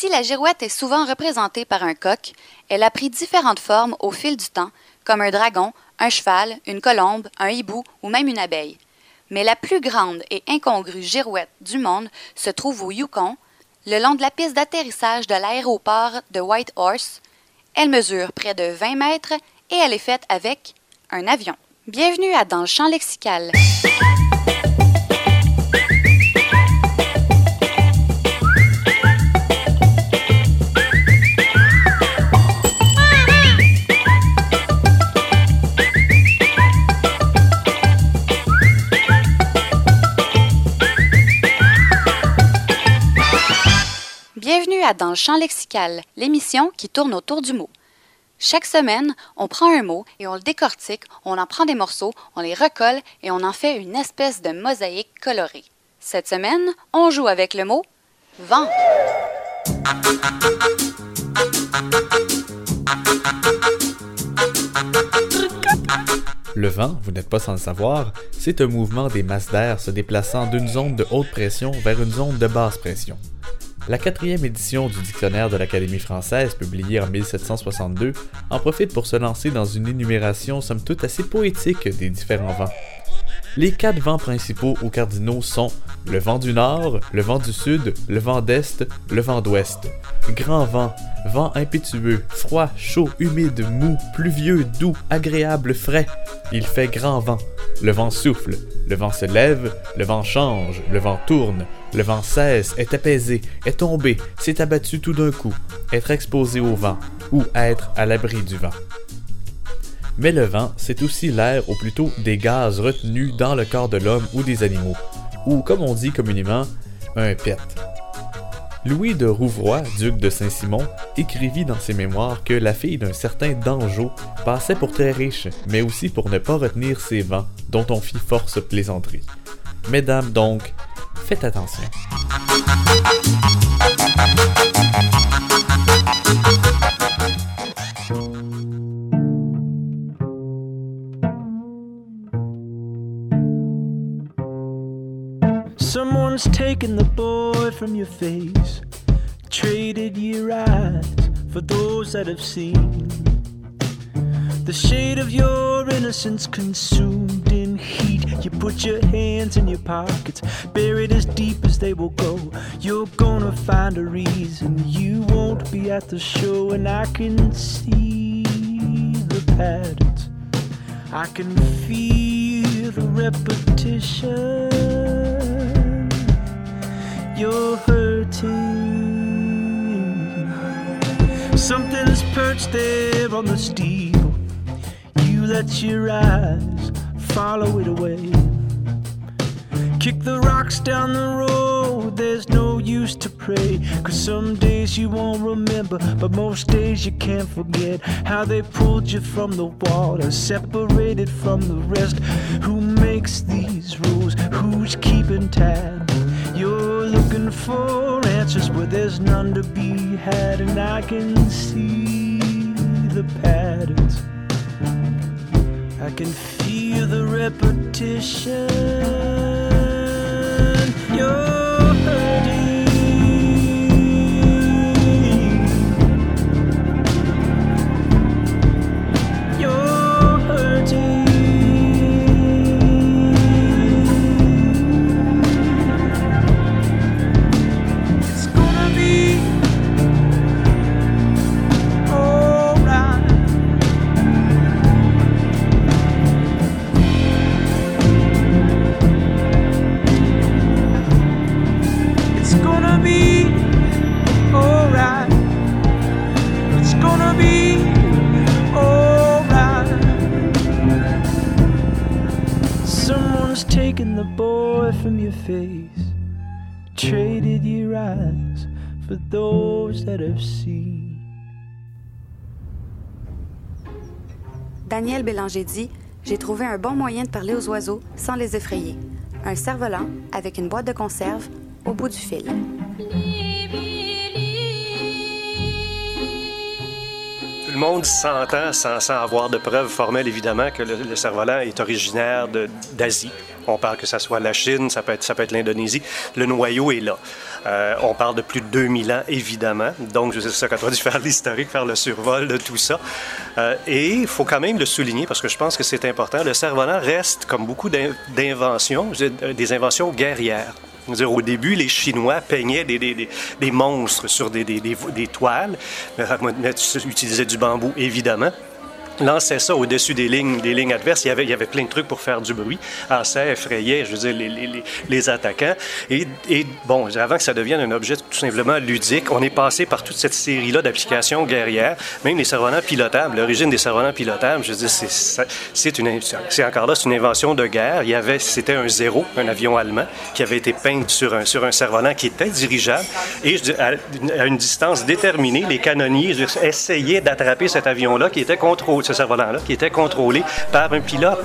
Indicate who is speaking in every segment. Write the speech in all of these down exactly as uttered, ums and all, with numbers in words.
Speaker 1: Si la girouette est souvent représentée par un coq, elle a pris différentes formes au fil du temps, comme un dragon, un cheval, une colombe, un hibou ou même une abeille. Mais la plus grande et incongrue girouette du monde se trouve au Yukon, le long de la piste d'atterrissage de l'aéroport de Whitehorse. Elle mesure près de vingt mètres et elle est faite avec un avion. Bienvenue à Dans le champ lexical. Bienvenue à Dans le champ lexical, l'émission qui tourne autour du mot. Chaque semaine, on prend un mot et on le décortique, on en prend des morceaux, on les recolle et on en fait une espèce de mosaïque colorée. Cette semaine, on joue avec le mot « vent ».
Speaker 2: Le vent, vous n'êtes pas sans le savoir, c'est un mouvement des masses d'air se déplaçant d'une zone de haute pression vers une zone de basse pression. La quatrième édition du Dictionnaire de l'Académie française, publiée en mille sept cent soixante-deux, en profite pour se lancer dans une énumération somme toute assez poétique des différents vents. Les quatre vents principaux ou cardinaux sont le vent du nord, le vent du sud, le vent d'est, le vent d'ouest. Grand vent, vent impétueux, froid, chaud, humide, mou, pluvieux, doux, agréable, frais. Il fait grand vent. Le vent souffle, le vent se lève, le vent change, le vent tourne, le vent cesse, est apaisé, est tombé, s'est abattu tout d'un coup, être exposé au vent, ou être à l'abri du vent. Mais le vent, c'est aussi l'air, ou plutôt des gaz retenus dans le corps de l'homme ou des animaux, ou comme on dit communément, un pet. Louis de Rouvroy, duc de Saint-Simon, écrivit dans ses mémoires que la fille d'un certain Dangeau passait pour très riche, mais aussi pour ne pas retenir ses vents, dont on fit force plaisanterie. Mesdames donc, faites attention.
Speaker 3: Someone's taken the boy from your face, traded your eyes for those that have seen. The shade of your innocence consumed in heat. You put your hands in your pockets, buried as deep as they will go. You're gonna find a reason you won't be at the show, and I can see the patterns, I can feel the repetition. You're hurting. Something's perched there on the steeple. You let your eyes follow it away. Kick the rocks down the road, there's no use to pray. Cause some days you won't remember, but most days you can't forget how they pulled you from the water, separated from the rest. Who makes these rules? Who's keeping tab? You're looking for answers where there's none to be had, and I can see the patterns, I can feel the repetition. You're hurting. You're hurting. It's gonna be alright. It's gonna be alright. It's gonna be alright. Someone's taken the boy from your face, traded your eyes for those that have seen.
Speaker 1: Daniel Bélanger dit « J'ai trouvé un bon moyen de parler aux oiseaux sans les effrayer. Un cerf-volant avec une boîte de conserve au bout du fil. »
Speaker 4: Tout le monde s'entend sans, sans avoir de preuves formelles, évidemment, que le, le cerf-volant est originaire de, d'Asie. On parle que ça soit la Chine, ça peut être, ça peut être l'Indonésie. Le noyau est là. Euh, on parle de plus de deux mille ans, évidemment. Donc, je sais ça, quand on a dû faire l'historique, faire le survol de tout ça. Euh, et il faut quand même le souligner, parce que je pense que c'est important, le cerf-volant reste, comme beaucoup d'inventions, des inventions guerrières. Dire, au début, les Chinois peignaient des, des, des, des monstres sur des, des, des, des toiles, utilisaient du bambou, évidemment. Lançait ça au-dessus des lignes, des lignes adverses. Il y, avait, il y avait plein de trucs pour faire du bruit. Alors, ça effrayait, je veux dire, les, les, les attaquants. Et, et bon, avant que ça devienne un objet tout simplement ludique, on est passé par toute cette série-là d'applications guerrières, même les cerfs-volants pilotables. L'origine des cerfs-volants pilotables, je veux dire, c'est, c'est, une, c'est encore là, c'est une invention de guerre. Il y avait, c'était un Zéro, un avion allemand, qui avait été peint sur un, sur un cerf-volant qui était dirigeable. Et je dis, à, à une distance déterminée, les canonniers je dis, essayaient d'attraper cet avion-là qui était contrôlé. Ce cerf-volant-là, qui était contrôlé par un pilote.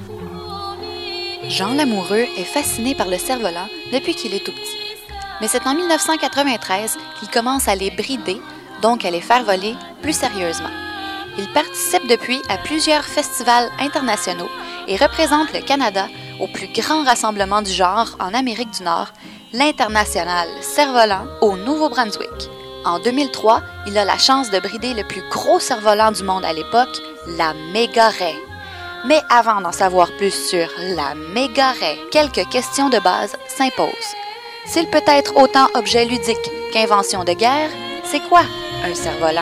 Speaker 1: Jean Lamoureux est fasciné par le cerf-volant depuis qu'il est tout petit. Mais c'est en mille neuf cent quatre-vingt-treize qu'il commence à les brider, donc à les faire voler plus sérieusement. Il participe depuis à plusieurs festivals internationaux et représente le Canada au plus grand rassemblement du genre en Amérique du Nord, l'International Cerf-Volant au Nouveau-Brunswick. En deux mille trois, il a la chance de brider le plus gros cerf-volant du monde à l'époque, la Méga-Ray. Mais avant d'en savoir plus sur la Méga-Ray, quelques questions de base s'imposent. S'il peut être autant objet ludique qu'invention de guerre, c'est quoi un cerf-volant?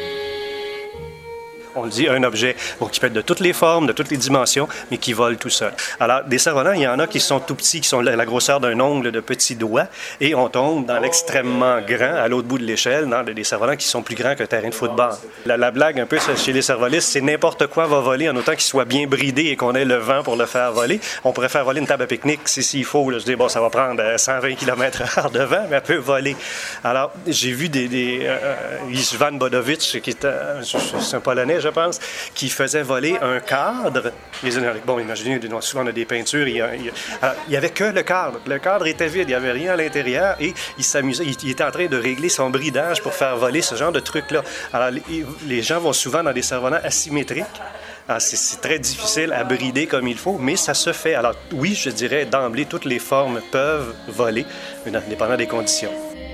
Speaker 4: On le dit, un objet bon, qui peut être de toutes les formes, de toutes les dimensions, mais qui vole tout seul. Alors, des cerfs-volants, il y en a qui sont tout petits, qui sont la grosseur d'un ongle de petits doigts, et on tombe dans l'extrêmement grand, à l'autre bout de l'échelle, dans des cerfs-volants qui sont plus grands qu'un terrain de football. La, la blague un peu chez les cervolistes, c'est n'importe quoi va voler en autant qu'il soit bien bridé et qu'on ait le vent pour le faire voler. On pourrait faire voler une table à pique-nique si s'il faut. Là, je dis, bon, ça va prendre cent vingt kilomètres heure de vent, mais elle peut voler. Alors, j'ai vu des... des euh, Ivan Bodowicz, qui est un, c'est un Polonais, je pense, qui faisait voler un cadre. Bon, imaginez, souvent on a des peintures, il n'y avait que le cadre. Le cadre était vide, il n'y avait rien à l'intérieur et il s'amusait, il, il était en train de régler son bridage pour faire voler ce genre de truc-là. Alors, les, les gens vont souvent dans des cerfs-volants asymétriques. Alors, c'est, c'est très difficile à brider comme il faut, mais ça se fait. Alors, oui, je dirais d'emblée, toutes les formes peuvent voler, dépendant des conditions.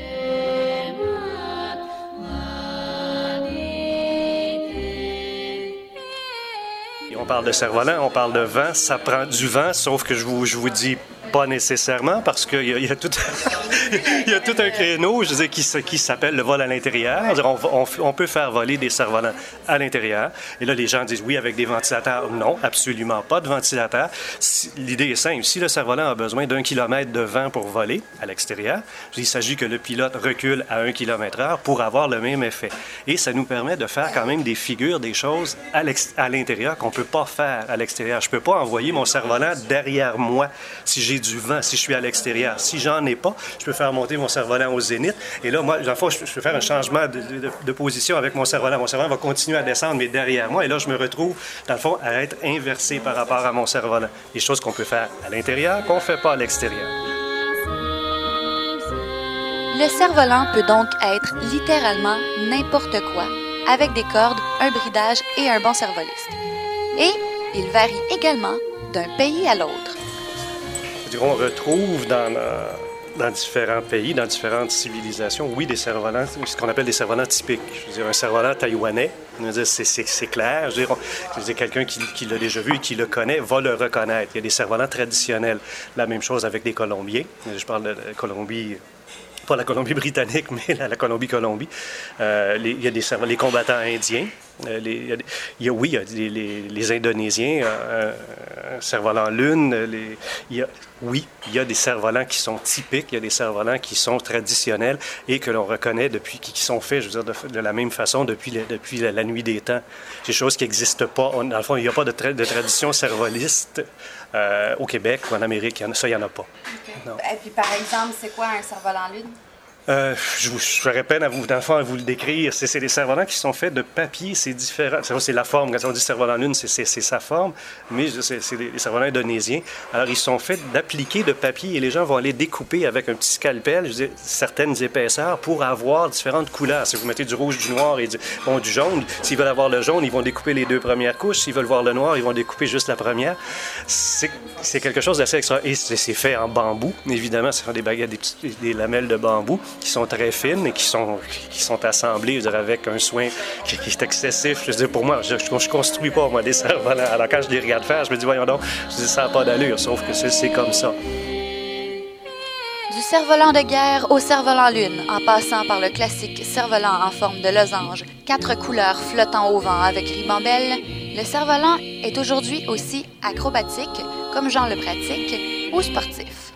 Speaker 4: On parle de cerf-volant, on parle de vent, ça prend du vent, sauf que je vous, je vous dis pas nécessairement parce qu'il y a, il y a, tout, il y a tout un créneau je dis, qui, qui s'appelle le vol à l'intérieur. On, on, on peut faire voler des cerfs-volants à l'intérieur. Et là, les gens disent oui, avec des ventilateurs. Non, absolument pas de ventilateur. Si, l'idée est simple. Si le cerf-volant a besoin d'un kilomètre de vent pour voler à l'extérieur, il s'agit que le pilote recule à un kilomètre heure pour avoir le même effet. Et ça nous permet de faire quand même des figures, des choses à, à l'intérieur qu'on ne peut pas faire à l'extérieur. Je ne peux pas envoyer mon cerf-volant derrière moi si j'ai du vent, si je suis à l'extérieur. Si j'en ai pas, je peux faire monter mon cerf-volant au zénith. Et là, moi, dans le fond, je peux faire un changement de, de, de position avec mon cerf-volant. Mon cerf-volant va continuer à descendre, mais derrière moi. Et là, je me retrouve, dans le fond, à être inversé par rapport à mon cerf-volant. Des choses qu'on peut faire à l'intérieur, qu'on ne fait pas à l'extérieur.
Speaker 1: Le cerf-volant peut donc être littéralement n'importe quoi, avec des cordes, un bridage et un bon cervoliste. Et il varie également d'un pays à l'autre.
Speaker 4: On retrouve dans, euh, dans différents pays, dans différentes civilisations, oui, des cerfs-volants, ce qu'on appelle des cerfs-volants typiques. Je veux dire, un cerf-volant taïwanais, je veux dire, c'est, c'est, c'est clair. Je veux dire, on, je veux dire quelqu'un qui, qui l'a déjà vu et qui le connaît va le reconnaître. Il y a des cerfs-volants traditionnels. La même chose avec les Colombiens. Je parle de la Colombie... Pas la Colombie-Britannique, mais la, la Colombie-Colombie. Euh, les, il y a des les combattants indiens. Euh, les, il y a, il y a, oui, il y a les, les, les Indonésiens, euh, un cerf-volant lune. Les, il y a, oui, il y a des cerfs-volants qui sont typiques, il y a des cerfs-volants qui sont traditionnels et que l'on reconnaît depuis, qui, qui sont faits, je veux dire, de, de la même façon depuis, le, depuis la, la nuit des temps. C'est des choses qui n'existent pas. On, dans le fond, il n'y a pas de, tra- de tradition cervoliste euh, au Québec ou en Amérique. Ça, il n'y en a pas.
Speaker 1: Okay. Et puis, par exemple, c'est quoi un cerf-volant lune?
Speaker 4: Euh, je, vous, je ferais peine à vous, dans le fond, à vous le décrire. C'est, c'est des cerfs-volants qui sont faits de papier, c'est différent. C'est, c'est la forme, quand on dit cerf-volant lune, c'est, c'est, c'est sa forme, mais c'est, c'est des cerfs-volants indonésiens. Alors, ils sont faits d'appliquer de papier et les gens vont aller découper avec un petit scalpel, je veux dire, certaines épaisseurs pour avoir différentes couleurs. Si vous mettez du rouge, du noir et du, bon, du jaune, s'ils veulent avoir le jaune, ils vont découper les deux premières couches. S'ils veulent voir le noir, ils vont découper juste la première. C'est, c'est quelque chose d'assez extra. Et c'est, c'est fait en bambou, évidemment. Ce sont des baguettes, des, petites, des lamelles de bambou qui sont très fines et qui sont, qui sont assemblées, je veux dire, avec un soin qui, qui est excessif. Je veux dire, pour moi, je ne construis pas, moi, des cerfs-volants. Alors, quand je les regarde faire, je me dis, voyons donc, je dis, ça n'a pas d'allure, sauf que c'est, c'est comme ça.
Speaker 1: Du cerf-volant de guerre au cerf-volant lune, en passant par le classique cerf-volant en forme de losange, quatre couleurs flottant au vent avec ribambelle, le cerf-volant est aujourd'hui aussi acrobatique, comme Jean le pratique, ou sportif.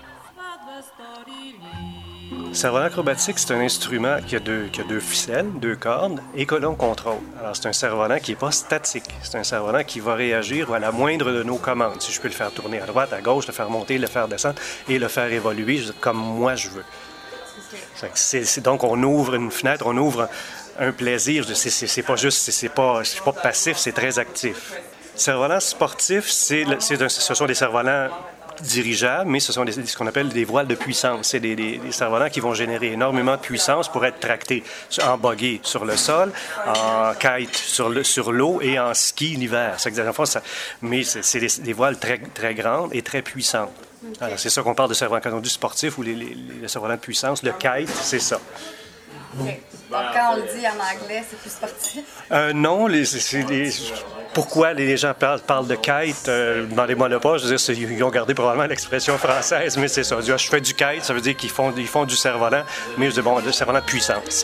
Speaker 4: Le cerf-volant acrobatique, c'est un instrument qui a, deux, qui a deux ficelles, deux cordes et que l'on contrôle. Alors, c'est un cerf-volant qui n'est pas statique. C'est un cerf-volant qui va réagir à la moindre de nos commandes. Si je peux le faire tourner à droite, à gauche, le faire monter, le faire descendre et le faire évoluer comme moi je veux. Okay. C'est, c'est, donc, on ouvre une fenêtre, on ouvre un, un plaisir. C'est, c'est, c'est pas juste, c'est, c'est pas, c'est pas passif, c'est très actif. Le cerf-volant sportif, c'est, c'est un, ce sont des cerfs-volants dirigeables, mais ce sont des, ce qu'on appelle des voiles de puissance. C'est des, des, des cerfs-volants qui vont générer énormément de puissance pour être tractés en buggy sur le sol, en kite sur, le, sur l'eau et en ski l'hiver. C'est exactement ça. Mais c'est, c'est des, des voiles très, très grandes et très puissantes. Okay. Alors, c'est ça qu'on parle de cerfs-volants quand on dit sportif ou les, les, les cerfs-volants de puissance. Le kite, c'est ça.
Speaker 1: Okay. Donc, quand on le dit en anglais, c'est plus sportif?
Speaker 4: Euh, non, les, c'est, les, pourquoi les gens parlent, parlent de kite? Euh, demandez-moi-le pas. Je veux dire, ils ont gardé probablement l'expression française, mais c'est ça. Je fais du kite, ça veut dire qu'ils font, ils font du cerf-volant, mais je dis, bon, du cerf-volant de puissance.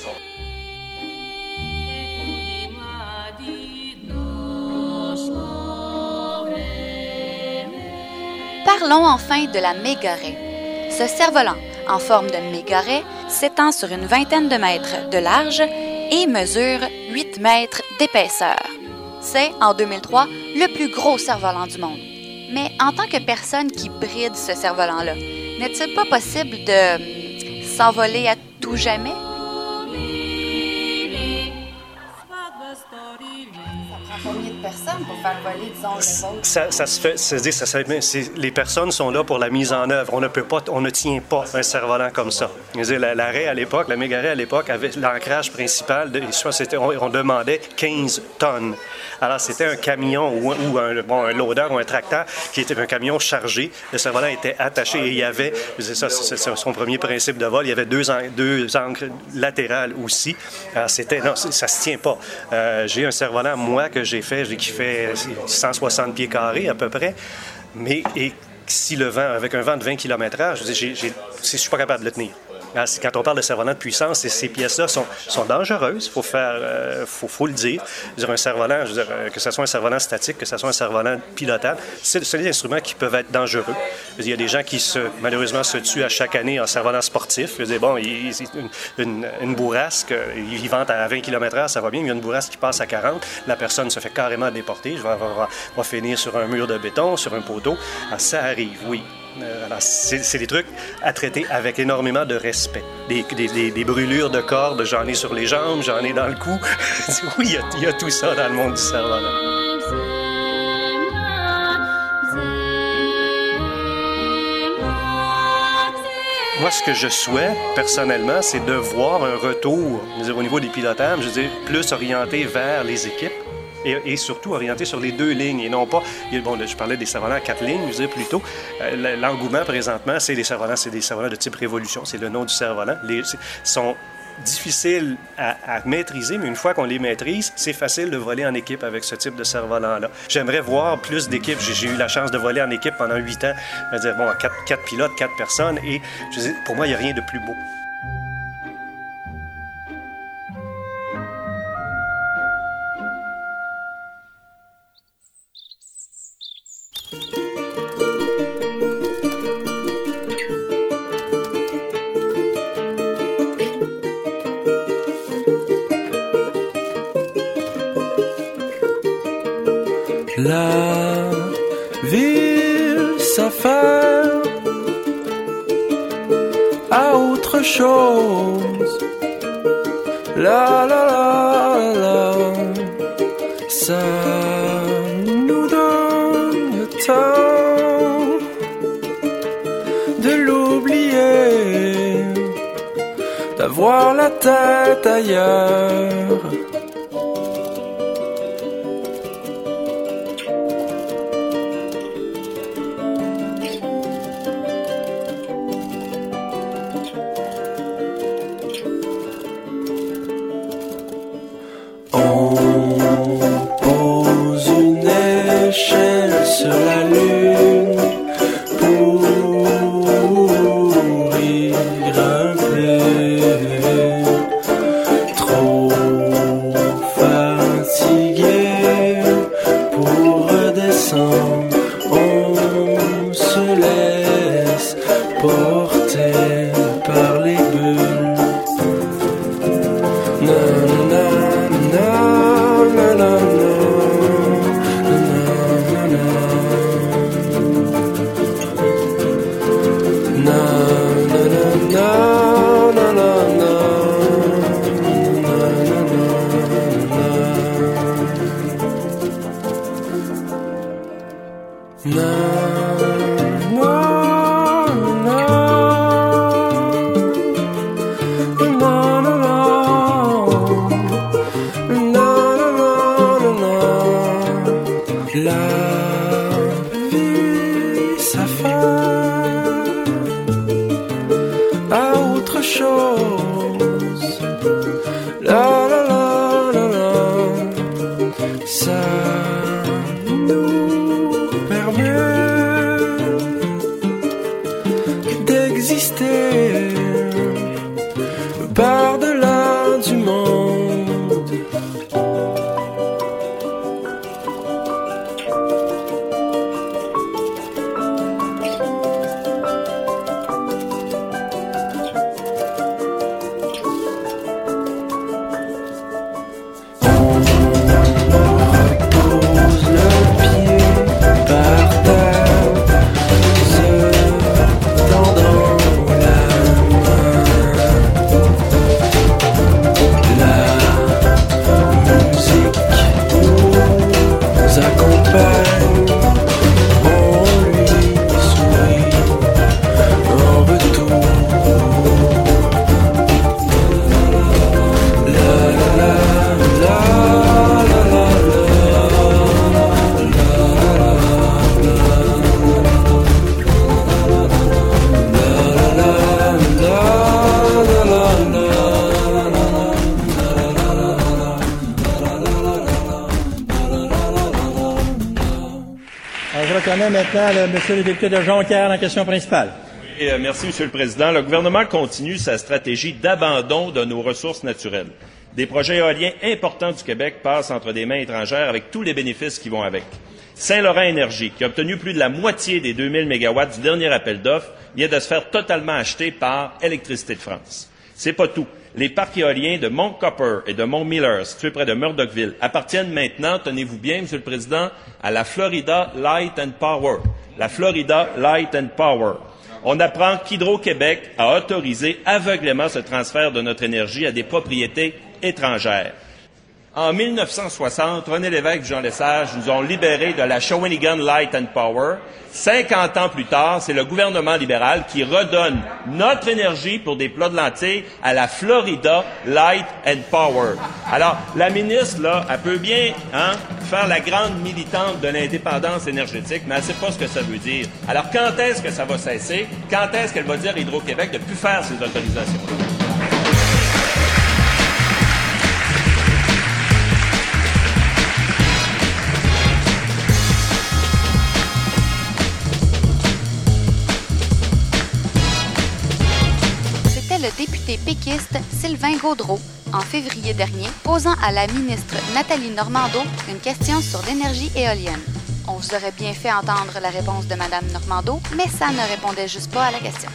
Speaker 1: Parlons enfin de la mégarée. Ce cerf-volant, en forme de mégarée, s'étend sur une vingtaine de mètres de large et mesure huit mètres d'épaisseur. C'est, en deux mille trois, le plus gros cerf-volant du monde. Mais en tant que personne qui bride ce cerf-volant-là, n'est-il pas possible de euh, s'envoler à tout jamais? Combien de personnes pour faire voler, disons, le vôtre?
Speaker 4: Ça, ça se fait, c'est-à-dire, ça, ça, c'est, les personnes sont là pour la mise en œuvre. On ne peut pas, on ne tient pas un cerf-volant comme ça. C'est-à-dire, la, la raie à l'époque, la méga raie à l'époque avait l'ancrage principal, de, soit c'était, on, on demandait quinze tonnes. Alors, c'était un camion ou, ou un, bon, un loader ou un tracteur qui était un camion chargé. Le cerf-volant était attaché et il y avait, c'est ça, c'est, c'est son premier principe de vol, il y avait deux, an, deux ancres latérales aussi. Alors, c'était, non, ça se tient pas. Euh, j'ai un cerf-volant, moi, que j'ai fait, qui fait cent soixante pieds carrés à peu près, mais et si le vent, avec un vent de vingt kilomètres heure, je veux dire, j'ai, j'ai, je suis pas capable de le tenir. Quand on parle de cerf-volant de puissance, ces pièces-là sont, sont dangereuses, il faut, faire, euh, faut, faut le dire. Je veux dire, un cerf-volant, je veux dire, que ce soit un cerf-volant statique, que ce soit un cerf-volant pilotable, c'est, c'est des instruments qui peuvent être dangereux. Je veux dire, il y a des gens qui, se, malheureusement, se tuent à chaque année en cerf-volant sportif. Je veux dire, bon, il, il, une, une, une bourrasque, ils vantent à vingt kilomètres heure, ça va bien, mais il y a une bourrasque qui passe à quarante, la personne se fait carrément déporter, je vais, va, va finir sur un mur de béton, sur un poteau. Alors, ça arrive, oui. Euh, alors, c'est, c'est des trucs à traiter avec énormément de respect. Des, des, des, des brûlures de cordes, j'en ai sur les jambes, j'en ai dans le cou. Oui, il y, a, il y a tout ça dans le monde du cerf-volant. Moi, ce que je souhaite, personnellement, c'est de voir un retour, je veux dire, au niveau des pilotages, je veux dire, plus orienté vers les équipes. Et, et surtout orienté sur les deux lignes et non pas... Bon, je parlais des cerfs-volants à quatre lignes, je disais plutôt. Euh, l'engouement, présentement, c'est des cerfs-volants, c'est des cerfs-volants de type Révolution, c'est le nom du cerf-volant. Ils sont difficiles à, à maîtriser, mais une fois qu'on les maîtrise, c'est facile de voler en équipe avec ce type de cerf-volant-là. J'aimerais voir plus d'équipes. J'ai, j'ai eu la chance de voler en équipe pendant huit ans. Je veux dire, bon, quatre, quatre pilotes, quatre personnes, et je veux dire, pour moi, il n'y a rien de plus beau.
Speaker 3: La ville s'affaire à autre chose. La la la la, ça nous donne le temps de l'oublier, d'avoir la tête ailleurs. On pose une échelle sur la lune pour y grimper. Trop fatigué pour redescendre, on se laisse porter par les bulles. Par-delà du monde.
Speaker 5: Maintenant, le, monsieur le député de Jonquière, la question principale.
Speaker 6: Et, euh, merci, Monsieur le Président. Le gouvernement continue sa stratégie d'abandon de nos ressources naturelles. Des projets éoliens importants du Québec passent entre des mains étrangères avec tous les bénéfices qui vont avec. Saint-Laurent Énergie, qui a obtenu plus de la moitié des deux mille mégawatts du dernier appel d'offres, vient de se faire totalement acheter par Électricité de France. C'est pas tout. Les parcs éoliens de Mont Copper et de Mont Miller, situés près de Murdochville, appartiennent maintenant, tenez-vous bien, Monsieur le Président, à la Florida Light and Power. La Florida Light and Power. On apprend qu'Hydro-Québec a autorisé aveuglément ce transfert de notre énergie à des propriétés étrangères. En mille neuf cent soixante, René Lévesque et Jean Lesage nous ont libérés de la Shawinigan Light and Power. cinquante ans plus tard, c'est le gouvernement libéral qui redonne notre énergie pour des plats de lentilles à la Florida Light and Power. Alors, la ministre, là, elle peut bien hein, faire la grande militante de l'indépendance énergétique, mais elle ne sait pas ce que ça veut dire. Alors, quand est-ce que ça va cesser? Quand est-ce qu'elle va dire à Hydro-Québec de ne plus faire ces autorisations-là?
Speaker 1: Le député péquiste Sylvain Gaudreault, en février dernier, posant à la ministre Nathalie Normando une question sur l'énergie éolienne. On vous aurait bien fait entendre la réponse de Mme Normando, mais ça ne répondait juste pas à la question.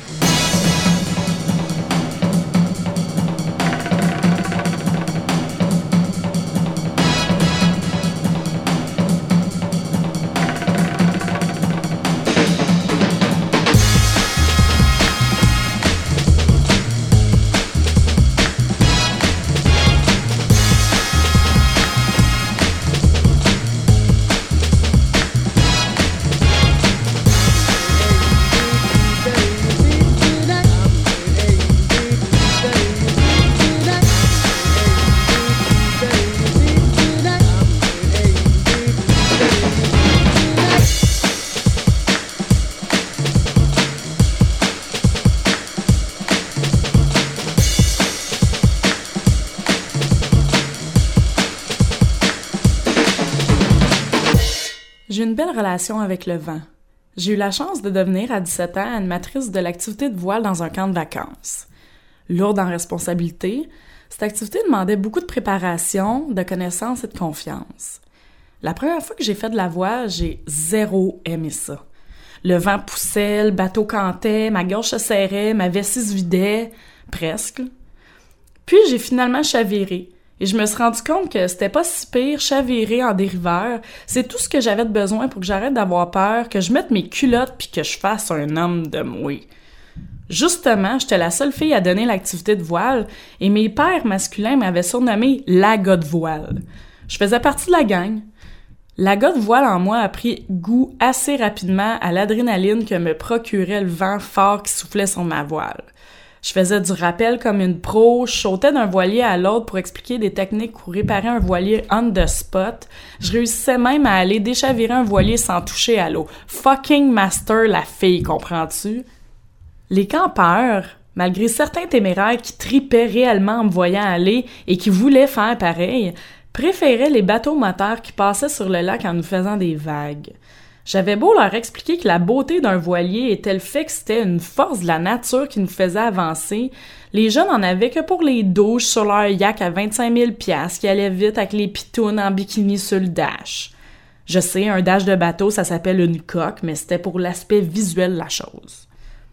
Speaker 7: j'ai une belle relation avec le vent. J'ai eu la chance de devenir à dix-sept ans animatrice de l'activité de voile dans un camp de vacances. Lourde en responsabilité, cette activité demandait beaucoup de préparation, de connaissances et de confiance. La première fois que j'ai fait de la voile, j'ai zéro aimé ça. Le vent poussait, le bateau cantait, ma gorge se serrait, ma vessie se vidait, presque. Puis j'ai finalement chaviré. Et je me suis rendu compte que c'était pas si pire chavirer en dériveur. C'est tout ce que j'avais de besoin pour que j'arrête d'avoir peur, que je mette mes culottes puis que je fasse un homme de moi. Justement, j'étais la seule fille à donner l'activité de voile et mes pères masculins m'avaient surnommé la gars de voile. Je faisais partie de la gang. La gars de voile en moi a pris goût assez rapidement à l'adrénaline que me procurait le vent fort qui soufflait sur ma voile. Je faisais du rappel comme une pro, je sautais d'un voilier à l'autre pour expliquer des techniques pour réparer un voilier on the spot. Je réussissais même à aller déchavirer un voilier sans toucher à l'eau. Fucking master la fille, comprends-tu? Les campeurs, malgré certains téméraires qui tripaient réellement en me voyant aller et qui voulaient faire pareil, préféraient les bateaux moteurs qui passaient sur le lac en nous faisant des vagues. J'avais beau leur expliquer que la beauté d'un voilier était le fait que c'était une force de la nature qui nous faisait avancer, les jeunes en avaient que pour les douches sur leur yak à vingt-cinq mille piastres qui allaient vite avec les pitounes en bikini sur le dash. Je sais, un dash de bateau, ça s'appelle une coque, mais c'était pour l'aspect visuel de la chose.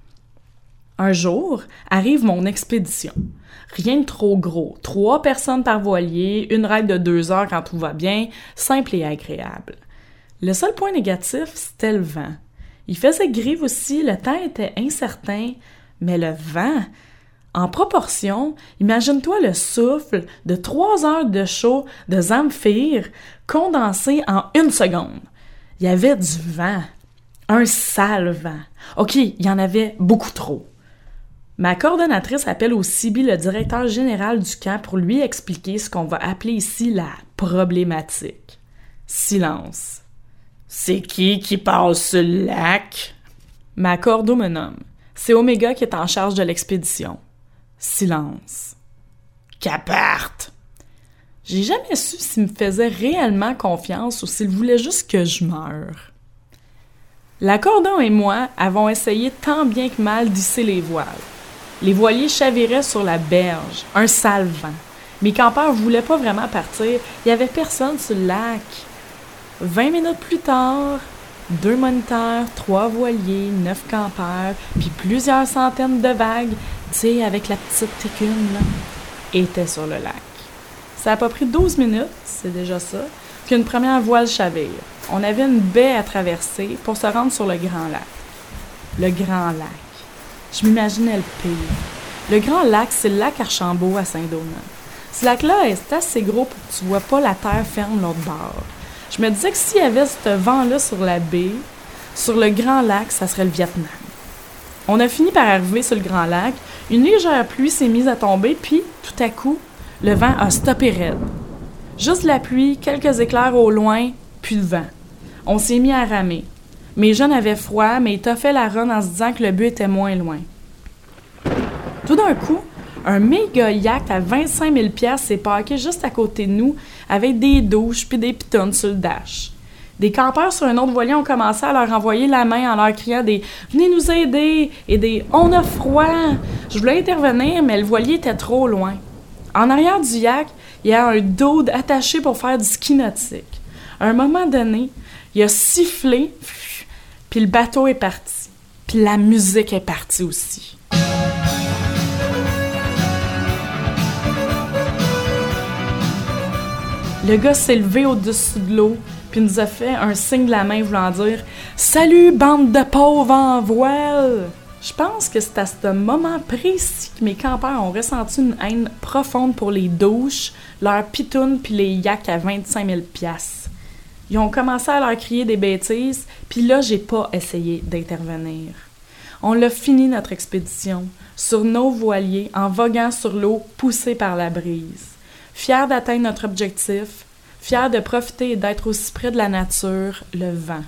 Speaker 7: Un jour, arrive mon expédition. Rien de trop gros. Trois personnes par voilier, une ride de deux heures quand tout va bien, simple et agréable. Le seul point négatif, c'était le vent. Il faisait gris aussi, le temps était incertain, mais le vent, en proportion, imagine-toi le souffle de trois heures de chaud de Zamfir condensé en une seconde. Il y avait du vent, un sale vent. OK, il y en avait beaucoup trop. Ma coordonnatrice appelle au C B le directeur général du camp pour lui expliquer ce qu'on va appeler ici la problématique. Silence. C'est qui qui passe sur le lac? Ma cordo me nomme. C'est Omega qui est en charge de l'expédition. Silence. Qu'aparte! J'ai jamais su s'il me faisait réellement confiance ou s'il voulait juste que je meure. L'accordon et moi avons essayé tant bien que mal d'hisser les voiles. Les voiliers chaviraient sur la berge, un sale vent. Mes campeurs voulaient pas vraiment partir, il y avait personne sur le lac. Vingt minutes plus tard, deux moniteurs, trois voiliers, neuf campeurs, puis plusieurs centaines de vagues, tu sais, avec la petite écume, là, étaient sur le lac. Ça a pas pris douze minutes, c'est déjà ça, qu'une première voile chavire. On avait une baie à traverser pour se rendre sur le Grand Lac. Le Grand Lac. Je m'imaginais le pire. Le Grand Lac, c'est le lac Archambault à Saint-Donat. Ce lac-là est assez gros pour que tu vois pas la terre ferme l'autre bord. Je me disais que s'il y avait ce vent-là sur la baie, sur le Grand Lac, ça serait le Vietnam. On a fini par arriver sur le Grand Lac, une légère pluie s'est mise à tomber, puis, tout à coup, le vent a stoppé raide. Juste la pluie, quelques éclairs au loin, puis le vent. On s'est mis à ramer. Mes jeunes avaient froid, mais ils toffaient la run en se disant que le but était moins loin. Tout d'un coup, un méga yacht à vingt-cinq mille piastres s'est parqué juste à côté de nous, avec des douches puis des pitons sur le dash. Des campeurs sur un autre voilier ont commencé à leur envoyer la main en leur criant des « Venez nous aider » et des « On a froid ». Je voulais intervenir, mais le voilier était trop loin. En arrière du yacht, il y a un dude attaché pour faire du ski nautique. À un moment donné, il a sifflé, puis le bateau est parti. Puis la musique est partie aussi. Le gars s'est levé au-dessus de l'eau, puis nous a fait un signe de la main voulant dire « Salut, bande de pauvres en voile! » Je pense que c'est à ce moment précis que mes campeurs ont ressenti une haine profonde pour les douches, leurs pitounes puis les yaks à vingt-cinq mille piastres. Ils ont commencé à leur crier des bêtises, puis là, j'ai pas essayé d'intervenir. On l'a fini notre expédition, sur nos voiliers, en voguant sur l'eau, poussés par la brise. Fiers d'atteindre notre objectif, fiers de profiter et d'être aussi près de la nature, le vent.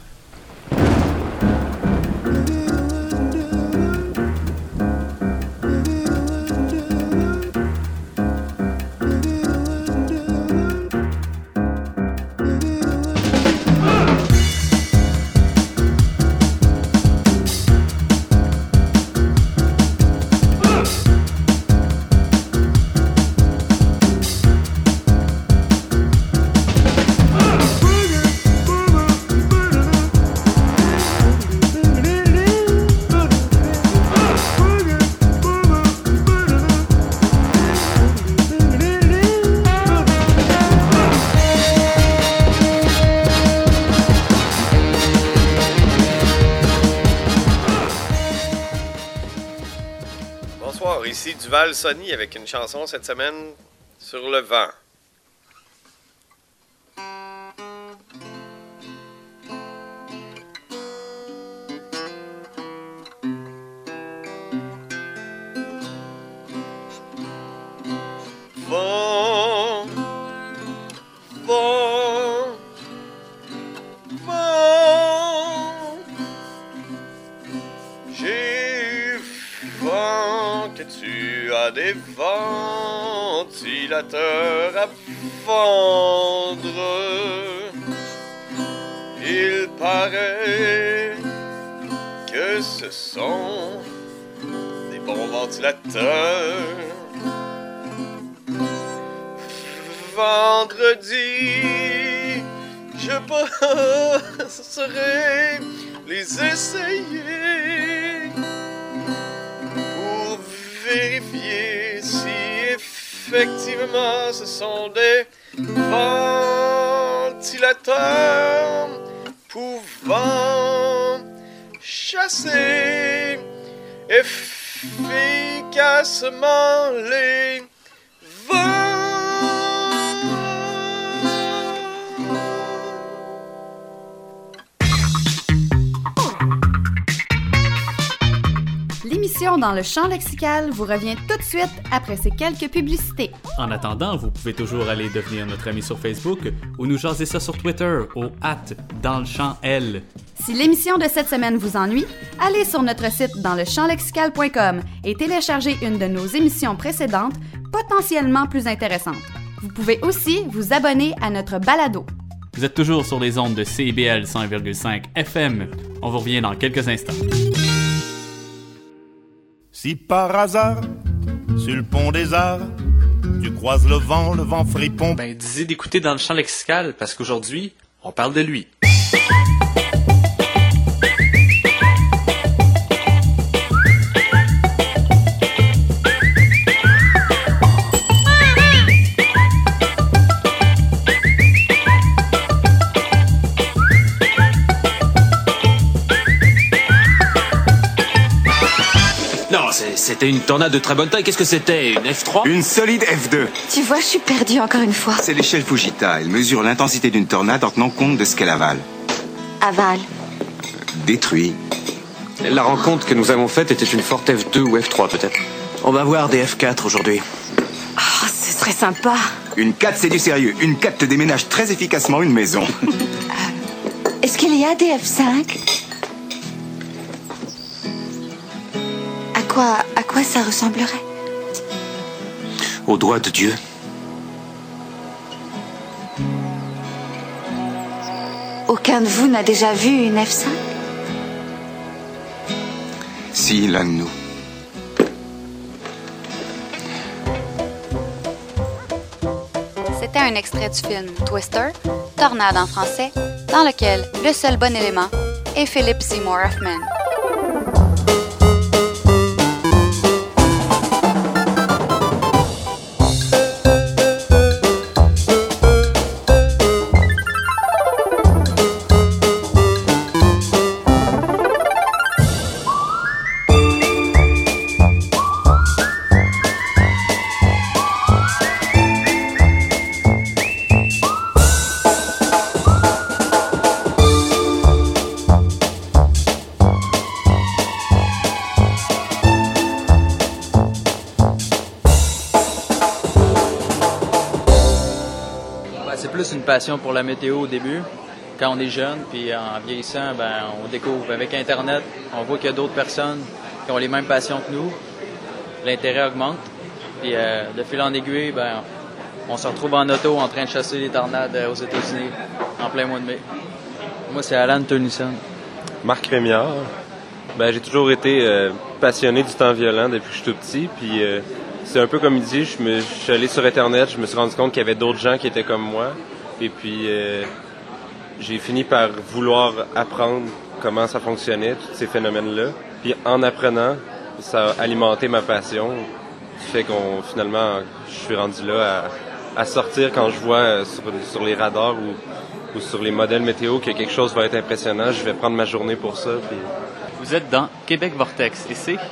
Speaker 8: Ici Duval Sonny avec une chanson cette semaine sur le vent. Vent, vent, vent, j'ai vent que tu as des ventilateurs à vendre. Il paraît que ce sont des bons ventilateurs. Vendredi, je passerai les essayer pour vérifier si effectivement ce sont des ventilateurs pouvant chasser efficacement les vents.
Speaker 1: L'émission Dans le champ lexical vous revient tout de suite après ces quelques publicités.
Speaker 2: En attendant, vous pouvez toujours aller devenir notre ami sur Facebook ou nous jaser ça sur Twitter au at dans le champ L.
Speaker 1: Si l'émission de cette semaine vous ennuie, allez sur notre site dans le champ lexical point com et téléchargez une de nos émissions précédentes, potentiellement plus intéressantes. Vous pouvez aussi vous abonner à notre balado.
Speaker 2: Vous êtes toujours sur les ondes de C I B L cent un virgule cinq F M. On vous revient dans quelques instants.
Speaker 9: Si par hasard, sur le pont des Arts, tu croises le vent, le vent fripon...
Speaker 10: Ben, disez d'écouter dans le champ lexical, parce qu'aujourd'hui, on parle de lui.
Speaker 11: C'était une tornade de très bonne taille. Qu'est-ce que c'était? Une F trois?
Speaker 12: Une solide F deux.
Speaker 13: Tu vois, je suis perdue encore une fois.
Speaker 12: C'est l'échelle Fujita. Elle mesure l'intensité d'une tornade en tenant compte de ce qu'elle avale.
Speaker 13: Avale.
Speaker 12: Détruit.
Speaker 11: La rencontre que nous avons faite était une forte F deux ou F trois peut-être.
Speaker 14: On va voir des F quatre aujourd'hui.
Speaker 13: Oh, ce serait sympa.
Speaker 12: Une quatre, c'est du sérieux. Une quatre te déménage très efficacement une maison.
Speaker 13: euh, Est-ce qu'il y a des F cinq? À quoi, à quoi ça ressemblerait?
Speaker 11: Au doigt de Dieu.
Speaker 13: Aucun de vous n'a déjà vu une F cinq?
Speaker 12: Si, l'un de nous.
Speaker 1: C'était un extrait du film Twister, Tornade en français, dans lequel le seul bon élément est Philip Seymour Hoffman.
Speaker 15: Une passion pour la météo au début, quand on est jeune, puis en vieillissant, ben, on découvre avec Internet, on voit qu'il y a d'autres personnes qui ont les mêmes passions que nous, l'intérêt augmente, puis euh, de fil en aiguille, ben, on se retrouve en auto en train de chasser les tornades aux États-Unis en plein mois de mai. Moi, c'est Alan Tennyson.
Speaker 16: Marc Rémiard. Ben, j'ai toujours été euh, passionné du temps violent depuis que je suis tout petit, puis euh, c'est un peu comme il dit, je, me, je suis allé sur Internet, je me suis rendu compte qu'il y avait d'autres gens qui étaient comme moi. Et puis, euh, j'ai fini par vouloir apprendre comment ça fonctionnait, tous ces phénomènes-là. Puis, en apprenant, ça a alimenté ma passion. Ce qui fait qu'on, finalement, je suis rendu là à, à sortir quand je vois sur, sur les radars ou, ou sur les modèles météo que quelque chose va être impressionnant. Je vais prendre ma journée pour ça. Puis...
Speaker 10: Vous êtes dans Québec Vortex et c'est...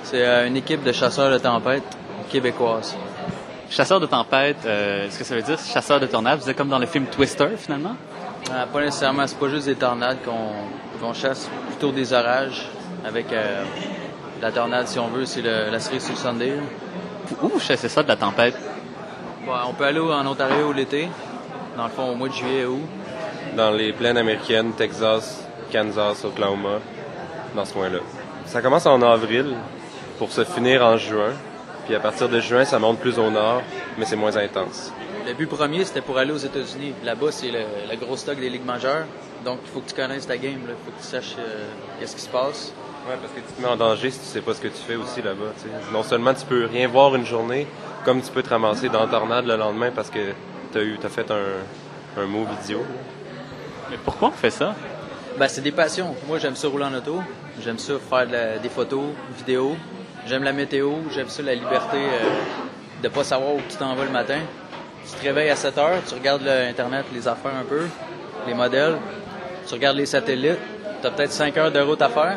Speaker 15: C'est euh, une équipe de chasseurs de tempête québécoise.
Speaker 10: Chasseurs de tempête, euh, est-ce que ça veut dire chasseurs de tornades? Vous êtes comme dans le film Twister, finalement?
Speaker 15: Euh, pas nécessairement. C'est pas juste des tornades qu'on, qu'on chasse, plutôt des orages avec euh, la tornade, si on veut. C'est le, la cerise sur le sundae.
Speaker 10: Où vous chassez ça, de la tempête?
Speaker 15: Bon, on peut aller en Ontario l'été, dans le fond au mois de juillet et août.
Speaker 16: Dans les plaines américaines, Texas, Kansas, Oklahoma, dans ce coin-là. Ça commence en avril pour se finir en juin. Puis à partir de juin, ça monte plus au nord, mais c'est moins intense.
Speaker 15: Le but premier, c'était pour aller aux États-Unis. Là-bas, c'est le, le gros stock des ligues majeures. Donc, il faut que tu connaisses ta game. Il faut que tu saches euh, qu'est-ce qui se passe.
Speaker 16: Oui, parce que tu te mets en danger si tu sais pas ce que tu fais aussi là-bas. T'sais. Non seulement tu peux rien voir une journée, comme tu peux te ramasser dans la tornade le lendemain parce que tu as eu, t'as fait un, un mot vidéo.
Speaker 10: Mais pourquoi on fait ça?
Speaker 15: Ben, c'est des passions. Moi, j'aime ça rouler en auto. J'aime ça faire de la, des photos, vidéos. J'aime la météo. J'aime ça la liberté euh, de pas savoir où tu t'en vas le matin. Tu te réveilles à sept heures, tu regardes l'Internet, les affaires un peu, les modèles. Tu regardes les satellites. Tu as peut-être cinq heures de route à faire.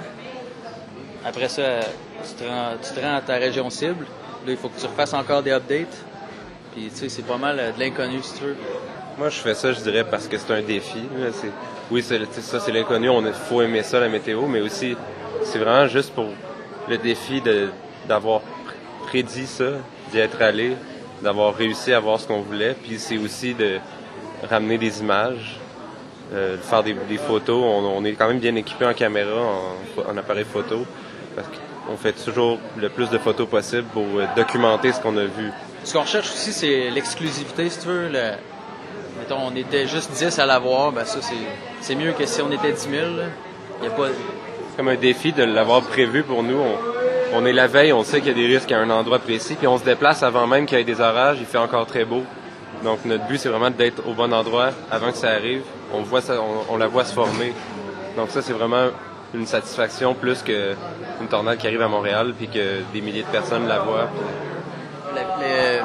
Speaker 15: Après ça, tu te rends, tu te rends à ta région cible. Là, il faut que tu refasses encore des updates. Puis, tu sais, c'est pas mal de l'inconnu, si tu veux.
Speaker 16: Moi, je fais ça, je dirais, parce que c'est un défi. Là. C'est... Oui, c'est, ça, c'est l'inconnu. Il faut aimer ça, la météo. Mais aussi, c'est vraiment juste pour le défi de, d'avoir prédit ça, d'y être allé, d'avoir réussi à voir ce qu'on voulait. Puis, c'est aussi de ramener des images, euh, de faire des, des photos. On, on est quand même bien équipé en caméra, en, en appareil photo. Parce qu'on fait toujours le plus de photos possible pour documenter ce qu'on a vu.
Speaker 15: Ce qu'on recherche aussi, c'est l'exclusivité, si tu veux. Le... Mettons, on était juste dix à l'avoir, ben ça, c'est, c'est mieux que si on était dix mille. Il y a pas...
Speaker 16: C'est comme un défi de l'avoir prévu pour nous. On, on est la veille, on sait qu'il y a des risques à un endroit précis, puis on se déplace avant même qu'il y ait des orages. Il fait encore très beau. Donc, notre but, c'est vraiment d'être au bon endroit avant que ça arrive. On, voit ça, on, on la voit se former. Donc ça, c'est vraiment une satisfaction plus qu'une tornade qui arrive à Montréal puis que des milliers de personnes la voient.
Speaker 15: Les, les,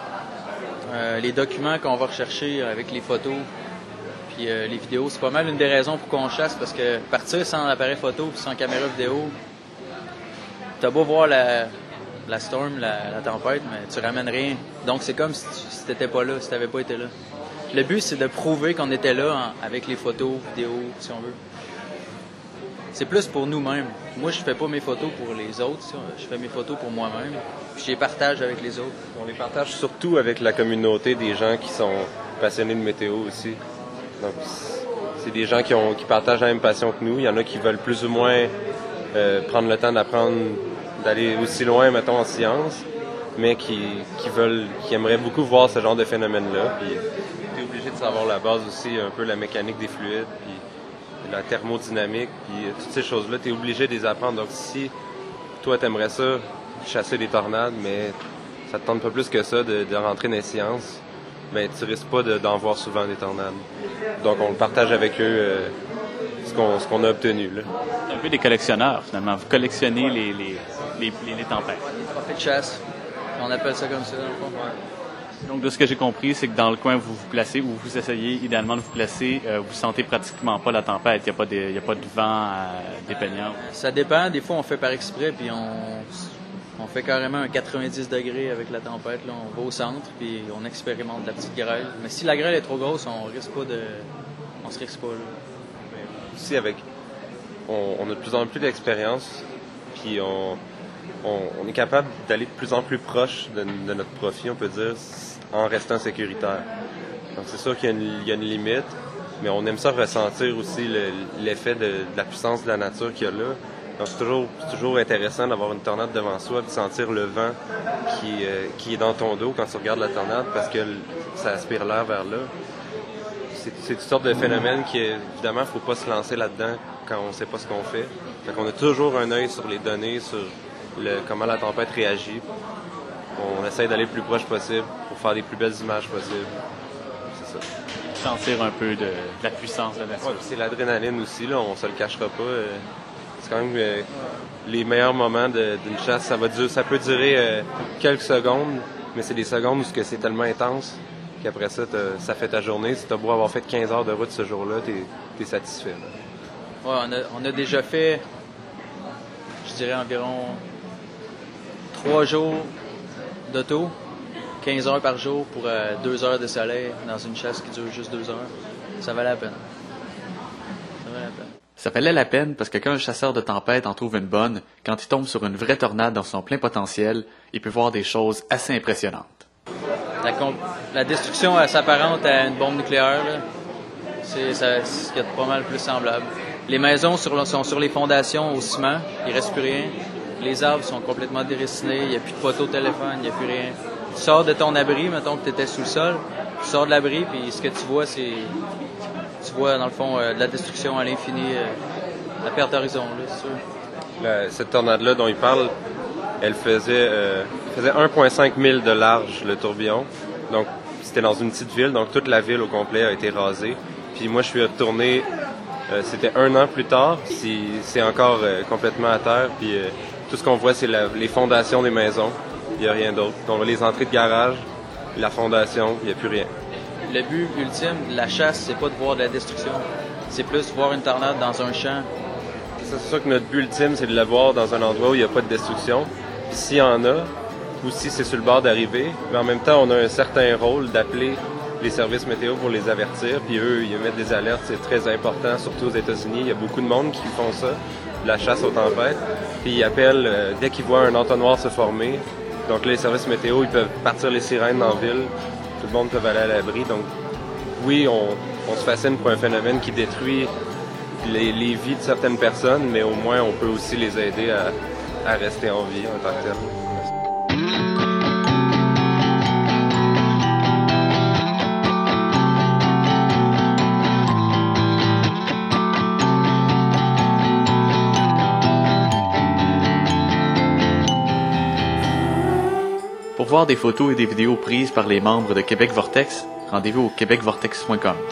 Speaker 15: euh, les documents qu'on va rechercher avec les photos puis euh, les vidéos, c'est pas mal une des raisons pour qu'on chasse, parce que partir sans appareil photo puis sans caméra vidéo, t'as beau voir la, la storm, la, la tempête, mais tu ramènes rien. Donc c'est comme si tu si t'étais pas là, si t'avais pas été là. Le but, c'est de prouver qu'on était là en, avec les photos, vidéos, si on veut. C'est plus pour nous-mêmes. Moi, je fais pas mes photos pour les autres. Je fais mes photos pour moi-même. Puis je les partage avec les autres.
Speaker 16: On les partage surtout avec la communauté des gens qui sont passionnés de météo aussi. Donc, c'est des gens qui, ont, qui partagent la même passion que nous. Il y en a qui veulent plus ou moins euh, prendre le temps d'apprendre, d'aller aussi loin, mettons, en sciences, mais qui, qui veulent, qui aimeraient beaucoup voir ce genre de phénomène-là. Puis, t'es obligé de savoir la base aussi, un peu la mécanique des fluides, puis la thermodynamique, puis toutes ces choses-là, tu es obligé de les apprendre. Donc si toi, tu aimerais ça, chasser des tornades, mais ça te tente pas plus que ça de, de rentrer dans les sciences, ben tu risques pas de, d'en voir souvent des tornades. Donc on le partage avec eux, euh, ce, qu'on, ce qu'on a obtenu. Là.
Speaker 10: C'est un peu des collectionneurs, finalement. Vous collectionnez les, les, les, les, les tempêtes.
Speaker 15: Les trophées de chasse. On appelle ça comme ça, dans le fond.
Speaker 10: Donc, de ce que j'ai compris, c'est que dans le coin où vous vous placez, où vous essayez idéalement de vous placer, euh, vous sentez pratiquement pas la tempête. Il n'y a pas de, il y a pas de vent euh, dépeignant.
Speaker 15: Ça dépend. Des fois, on fait par exprès, puis on, on fait carrément un quatre-vingt-dix degrés avec la tempête. Là. On va au centre, puis on expérimente la petite grêle. Mais si la grêle est trop grosse, on risque pas de... On se risque pas, là.
Speaker 16: Aussi, avec... On, on a de plus en plus d'expérience, puis on... On, on est capable d'aller de plus en plus proche de, de notre profit, on peut dire, en restant sécuritaire. Donc c'est sûr qu'il y a une, il y a une limite, mais on aime ça ressentir aussi le, l'effet de, de la puissance de la nature qu'il y a là. Donc c'est toujours, c'est toujours intéressant d'avoir une tornade devant soi, de sentir le vent qui, euh, qui est dans ton dos quand tu regardes la tornade, parce que ça aspire l'air vers là. C'est, c'est toutes sortes de phénomènes qui, évidemment, il ne faut pas se lancer là-dedans quand on ne sait pas ce qu'on fait. Fait qu'on a toujours un œil sur les données, sur Le, comment la tempête réagit. On essaie d'aller le plus proche possible pour faire les plus belles images possibles. C'est ça.
Speaker 10: Sentir un peu de, de la puissance de la nature.
Speaker 16: Ouais, c'est l'adrénaline aussi, là, on se le cachera pas. C'est quand même euh, les meilleurs moments de, d'une chasse. Ça va durer, ça peut durer euh, quelques secondes, mais c'est des secondes où c'est tellement intense qu'après ça, ça fait ta journée. Si tu as beau avoir fait quinze heures de route ce jour-là, tu es satisfait. Là.
Speaker 15: Ouais, on a, on a déjà fait, je dirais, environ trois jours d'auto, quinze heures par jour pour euh, deux heures de soleil dans une chasse qui dure juste deux heures. Ça valait la peine. Ça valait la peine.
Speaker 10: Ça valait la peine parce que quand un chasseur de tempête en trouve une bonne, quand il tombe sur une vraie tornade dans son plein potentiel, il peut voir des choses assez impressionnantes.
Speaker 15: La, comp- la destruction elle, s'apparente à une bombe nucléaire. Là. C'est ça, ce qui est pas mal plus semblable. Les maisons sur, sont sur les fondations au ciment, il reste plus rien. Les arbres sont complètement déracinés, il n'y a plus de poteau de téléphone, il n'y a plus rien. Tu sors de ton abri, mettons que tu étais sous le sol, tu sors de l'abri, puis ce que tu vois, c'est... Tu vois, dans le fond, euh, de la destruction à l'infini, euh, à perte d'horizon, là, c'est sûr.
Speaker 16: La, cette tornade-là dont il parle, elle faisait, euh, faisait un virgule cinq mille de large, le tourbillon. Donc, c'était dans une petite ville, donc toute la ville au complet a été rasée. Puis moi, je suis retourné, euh, c'était un an plus tard, si, c'est encore euh, complètement à terre, puis euh, tout ce qu'on voit, c'est la, les fondations des maisons. Il n'y a rien d'autre. On voit les entrées de garage, la fondation, il n'y a plus rien.
Speaker 15: Le but ultime de la chasse, c'est pas de voir de la destruction. C'est plus voir une tornade dans un champ.
Speaker 16: C'est sûr que notre but ultime, c'est de la voir dans un endroit où il n'y a pas de destruction. Puis s'il y en a, ou si c'est sur le bord d'arriver, mais en même temps, on a un certain rôle d'appeler les services météo pour les avertir. Puis eux, ils émettent des alertes, c'est très important, surtout aux États-Unis. Il y a beaucoup de monde qui font ça, de la chasse aux tempêtes. Puis ils appellent euh, dès qu'ils voient un entonnoir se former. Donc là, les services météo, ils peuvent partir les sirènes dans la ville. Tout le monde peut aller à l'abri. Donc, oui, on, on se fascine pour un phénomène qui détruit les, les vies de certaines personnes, mais au moins, on peut aussi les aider à, à rester en vie en tant que tel.
Speaker 10: Pour voir des photos et des vidéos prises par les membres de Québec Vortex, rendez-vous au québec vortex point com.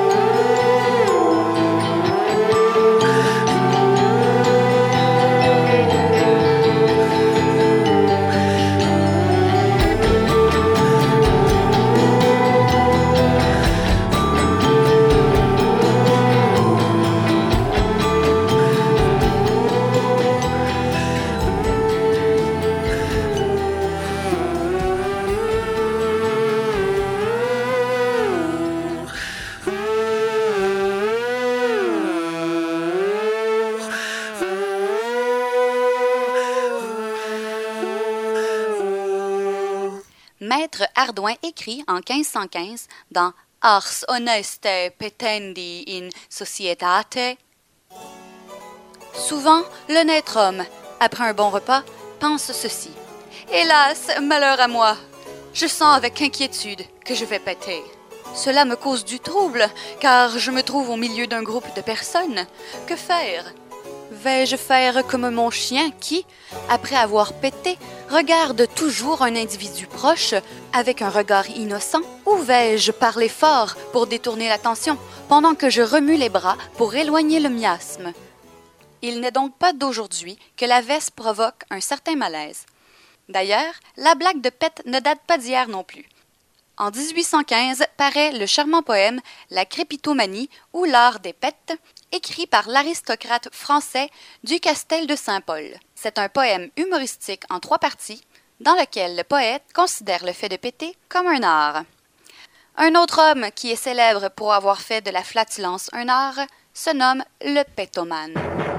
Speaker 1: Maître Hardouin écrit en quinze cent quinze dans Ars honeste petendi in societate. Souvent, l'honnête homme, après un bon repas, pense ceci. Hélas, malheur à moi, je sens avec inquiétude que je vais péter. Cela me cause du trouble, car je me trouve au milieu d'un groupe de personnes. Que faire? Vais-je faire comme mon chien qui, après avoir pété, regarde toujours un individu proche avec un regard innocent? Ou vais-je parler fort pour détourner l'attention pendant que je remue les bras pour éloigner le miasme? Il n'est donc pas d'aujourd'hui que la veste provoque un certain malaise. D'ailleurs, la blague de pète ne date pas d'hier non plus. En dix-huit cent quinze paraît le charmant poème La Crépitomanie ou l'art des pètes, écrit par l'aristocrate français Ducastel de Saint-Paul. C'est un poème humoristique en trois parties, dans lequel le poète considère le fait de péter comme un art. Un autre homme qui est célèbre pour avoir fait de la flatulence un art se nomme le pétomane.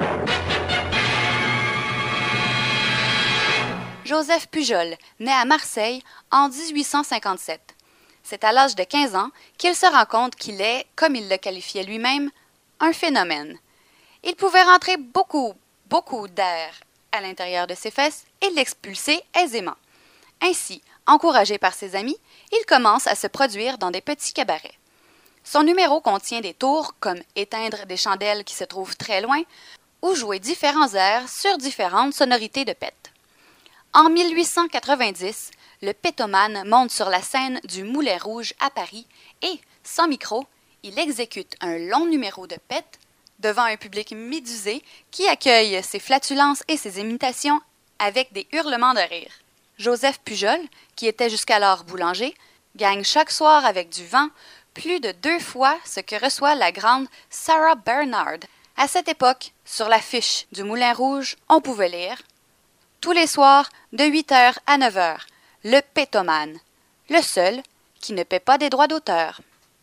Speaker 1: Joseph Pujol naît à Marseille en dix-huit cent cinquante-sept. C'est à l'âge de quinze ans qu'il se rend compte qu'il est, comme il le qualifiait lui-même, un phénomène. Il pouvait rentrer beaucoup, beaucoup d'air à l'intérieur de ses fesses et l'expulser aisément. Ainsi, encouragé par ses amis, il commence à se produire dans des petits cabarets. Son numéro contient des tours comme éteindre des chandelles qui se trouvent très loin ou jouer différents airs sur différentes sonorités de pète. En mille huit cent quatre-vingt-dix, le pétomane monte sur la scène du Moulin Rouge à Paris et, sans micro, il exécute un long numéro de pète devant un public médusé qui accueille ses flatulences et ses imitations avec des hurlements de rire. Joseph Pujol, qui était jusqu'alors boulanger, gagne chaque soir avec du vent plus de deux fois ce que reçoit la grande Sarah Bernard. À cette époque, sur l'affiche du Moulin Rouge, on pouvait lire « tous les soirs de huit heures à neuf heures. Le Pétomane, le seul qui ne paie pas des droits d'auteur.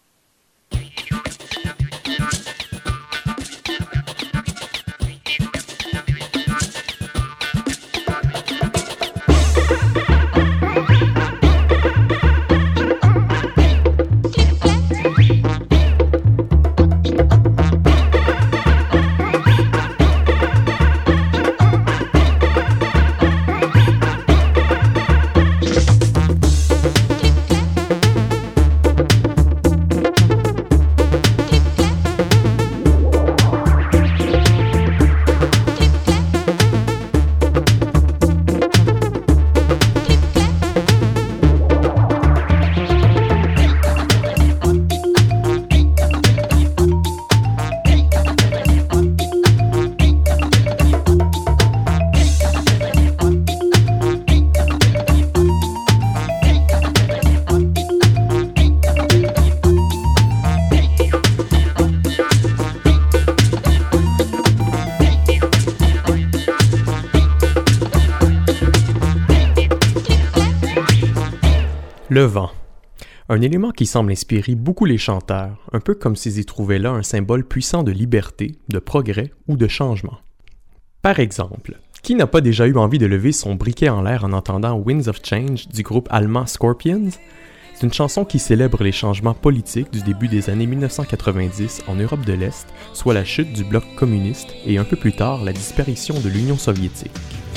Speaker 17: Le vent. Un élément qui semble inspirer beaucoup les chanteurs, un peu comme s'ils y trouvaient là un symbole puissant de liberté, de progrès ou de changement. Par exemple, qui n'a pas déjà eu envie de lever son briquet en l'air en entendant Winds of Change du groupe allemand Scorpions? C'est une chanson qui célèbre les changements politiques du début des années dix-neuf cent quatre-vingt-dix en Europe de l'Est, soit la chute du bloc communiste et un peu plus tard la disparition de l'Union soviétique.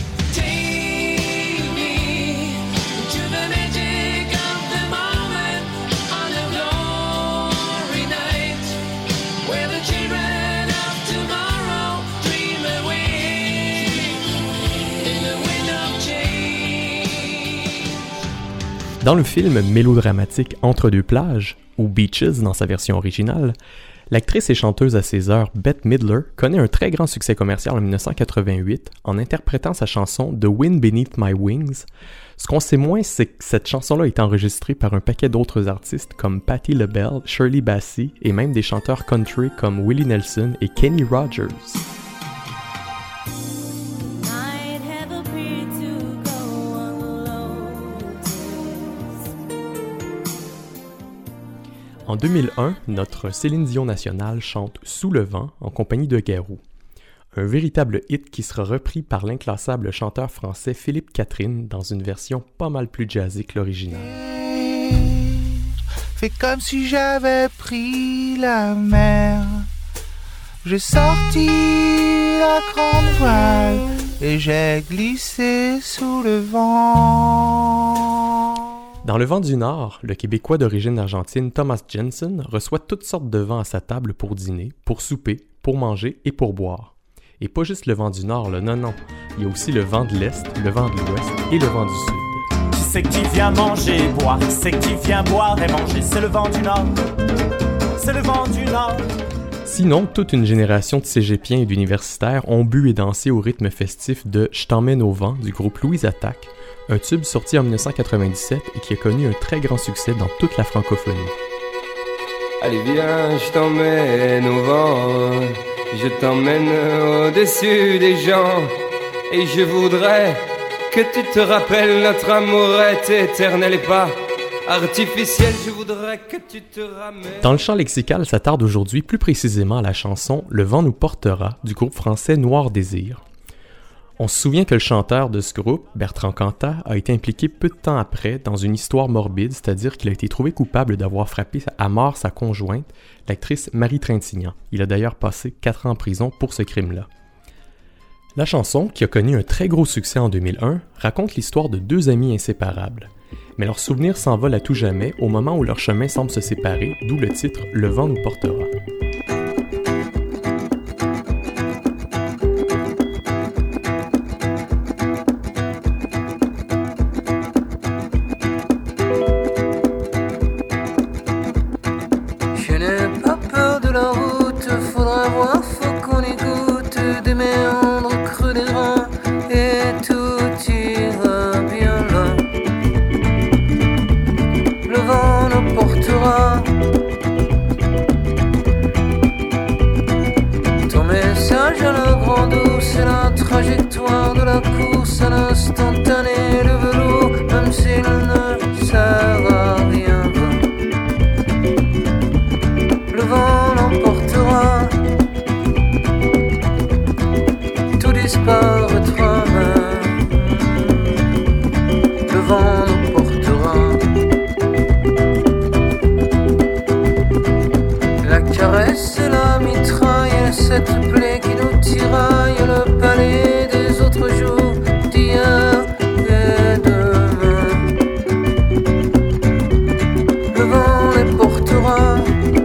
Speaker 17: Dans le film mélodramatique Entre deux plages, ou Beaches dans sa version originale, l'actrice et chanteuse à ses heures Bette Midler connaît un très grand succès commercial en dix-neuf cent quatre-vingt-huit en interprétant sa chanson The Wind Beneath My Wings. Ce qu'on sait moins, c'est que cette chanson-là est enregistrée par un paquet d'autres artistes comme Patti LaBelle, Shirley Bassey et même des chanteurs country comme Willie Nelson et Kenny Rogers. En deux mille un, notre Céline Dion nationale chante Sous le vent en compagnie de Garou. Un véritable hit qui sera repris par l'inclassable chanteur français Philippe Catherine dans une version pas mal plus jazzée que l'original.
Speaker 18: Fais comme si j'avais pris la mer. J'ai sorti la grande voile et j'ai glissé sous le vent.
Speaker 17: Dans Le vent du Nord, le Québécois d'origine argentine Thomas Jensen reçoit toutes sortes de vents à sa table pour dîner, pour souper, pour manger et pour boire. Et pas juste le vent du Nord, là, non, non. Il y a aussi le vent de l'Est, le vent de l'Ouest et le vent du Sud.
Speaker 19: Qui c'est qui vient manger, boire, qui c'est qui vient boire et manger, c'est le vent du Nord, c'est le vent du Nord.
Speaker 17: Sinon, toute une génération de cégepiens et d'universitaires ont bu et dansé au rythme festif de « Je t'emmène au vent » du groupe Louise Attaque, un tube sorti en dix-neuf cent quatre-vingt-dix-sept et qui a connu un très grand succès dans toute la francophonie.
Speaker 20: Allez viens, je t'emmène au vent, je t'emmène au-dessus des gens, et je voudrais que tu te rappelles notre amour est éternel et pas artificiel, je voudrais que tu te ramènes...
Speaker 17: Dans le champ lexical s'attarde aujourd'hui plus précisément à la chanson « Le vent nous portera » du groupe français Noir Désir. On se souvient que le chanteur de ce groupe, Bertrand Cantat, a été impliqué peu de temps après dans une histoire morbide, c'est-à-dire qu'il a été trouvé coupable d'avoir frappé à mort sa conjointe, l'actrice Marie Trintignant. Il a d'ailleurs passé quatre ans en prison pour ce crime-là. La chanson, qui a connu un très gros succès en deux mille un, raconte l'histoire de deux amis inséparables. Mais leurs souvenirs s'envolent à tout jamais au moment où leur chemin semble se séparer, d'où le titre « Le vent nous portera ».
Speaker 18: Trajectoire de la course à la
Speaker 21: cette plaie qui nous tiraille le palais des autres jours d'hier et demain. Le vent les portera,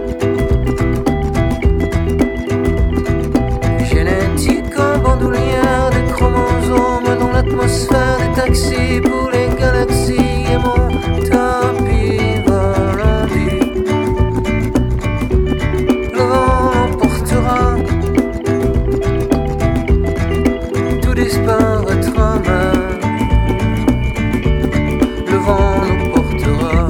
Speaker 21: génétique en bandoulière des chromosomes dans l'atmosphère des taxis pour les galaxies et mon tapis volant dit. Le vent l'emportera, tout disparaîtra même. Le vent l'emportera.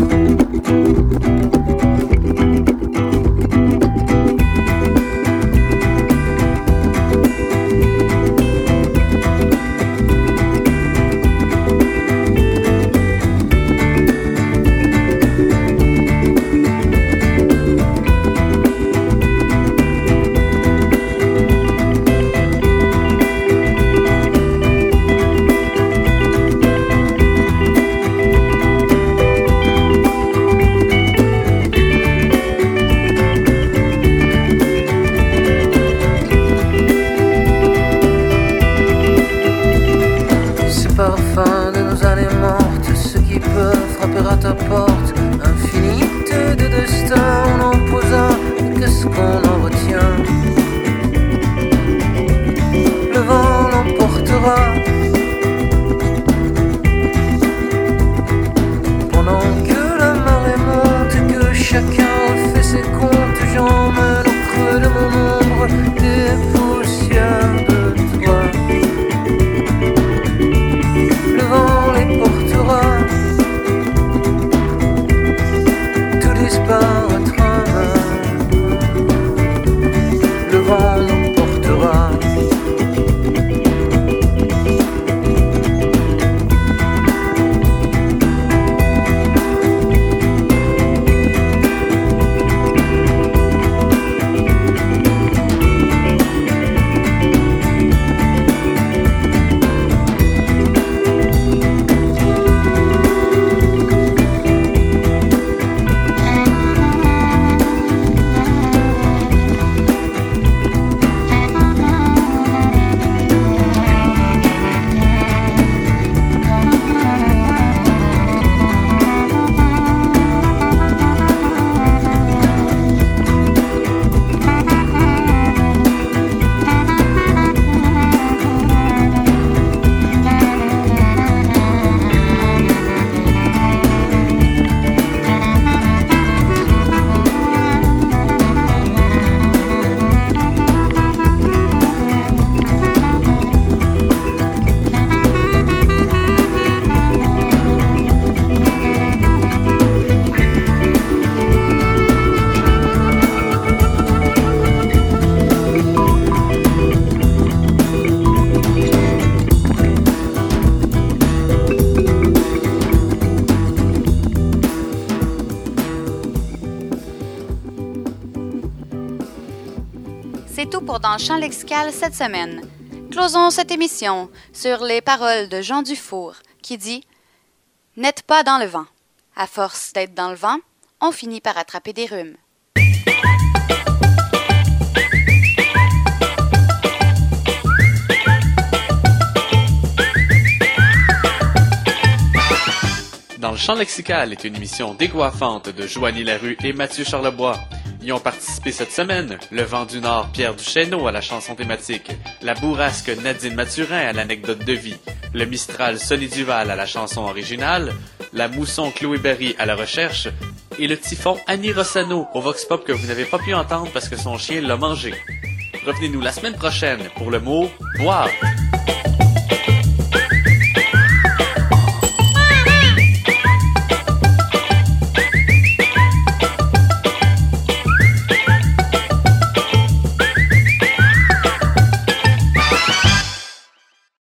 Speaker 21: Ces parfums de nos années mortes, ceux qui peuvent frapper à ta porte, infinité de destins on en posa, et qu'est-ce qu'on en retient? Le vent l'emportera, pendant que la marée monte et que chacun fait ses comptes, j'emmène au creux de mon ombre des poussières de toi. Le vent les portera, tout disparaîtra même. Le vent l'emportera.
Speaker 1: C'est tout pour Dans le champ lexical cette semaine. Closons cette émission sur les paroles de Jean Dufour qui dit « N'êtes pas dans le vent. À force d'être dans le vent, on finit par attraper des rhumes. »
Speaker 10: Dans le champ lexical est une émission décoiffante de Joanie Larue et Mathieu Charlebois. Y ont participé cette semaine le Vent du Nord Pierre Duchesneau à la chanson thématique, la bourrasque Nadine Mathurin à l'anecdote de vie, le Mistral Sonny Duval à la chanson originale, la mousson Chloé Berry à la recherche et le typhon Annie Rossano au Vox Pop que vous n'avez pas pu entendre parce que son chien l'a mangé. Revenez-nous la semaine prochaine pour le mot « boire ».